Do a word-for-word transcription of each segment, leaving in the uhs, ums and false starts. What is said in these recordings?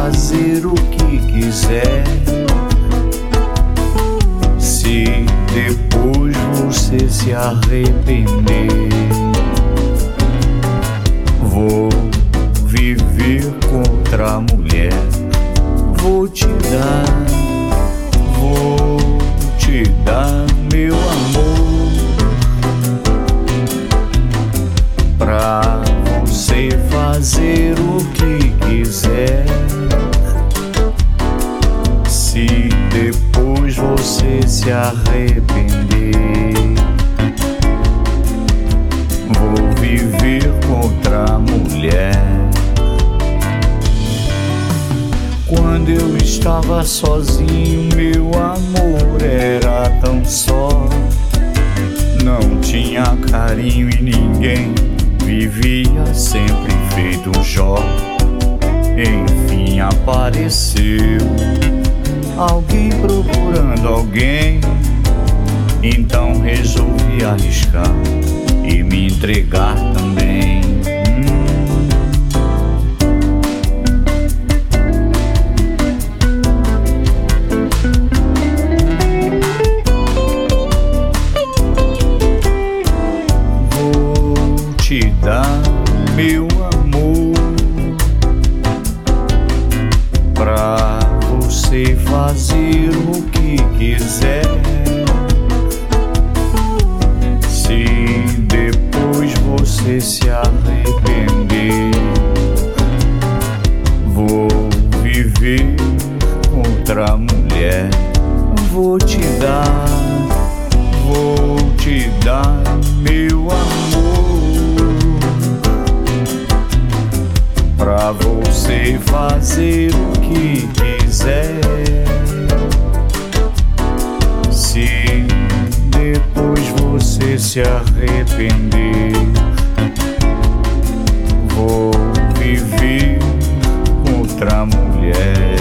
fazer o que quiser. Se depois você se arrepender, vou viver contra a mulher. Vou te dar, vou te dar meu amor, pra você fazer o que quiser. Se depois você se arrepender, vou viver contra a mulher. Quando eu estava sozinho, meu amor era tão só. Não tinha carinho e ninguém, vivia sempre feito um Jó. Enfim apareceu alguém procurando alguém, então resolvi arriscar e me entregar também. Vou te dar meu amor, pra você fazer o que quiser. Se depois você se arrepender, vou viver contra a mulher. Vou te dar, vou te dar meu amor, pra você fazer o que quiser. Se depois você se arrepender, vou viver contra a mulher.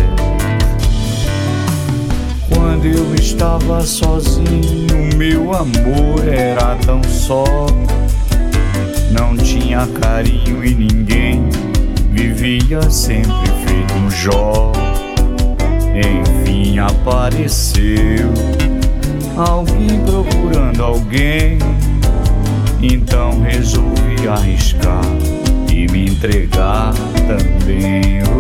Quando eu estava sozinho, meu amor era tão só. Não tinha carinho e ninguém, vivia sempre feito um Jó. Enfim apareceu alguém procurando alguém, então resolvi arriscar e me entregar também.